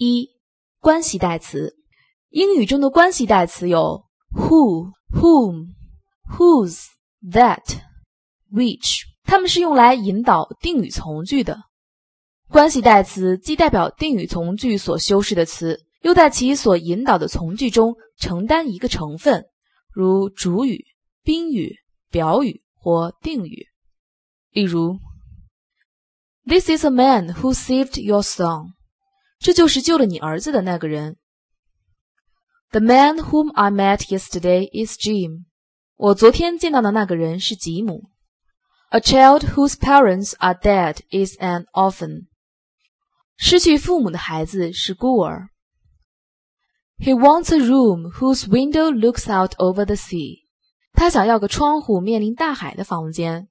一、关系代词。英语中的关系代词有 who, whom, whose, that, which， 它们是用来引导定语从句的。关系代词既代表定语从句所修饰的词，又在其所引导的从句中承担一个成分，如主语、宾语、表语或定语。例如 This is a man who saved your son. 这就是救了你儿子的那个人。The man whom I met yesterday is Jim. 我昨天见到的那个人是吉姆。A child whose parents are dead is an orphan. 失去父母的孩子是孤儿。He wants a room whose window looks out over the sea. 他想要个窗户面临大海的房间。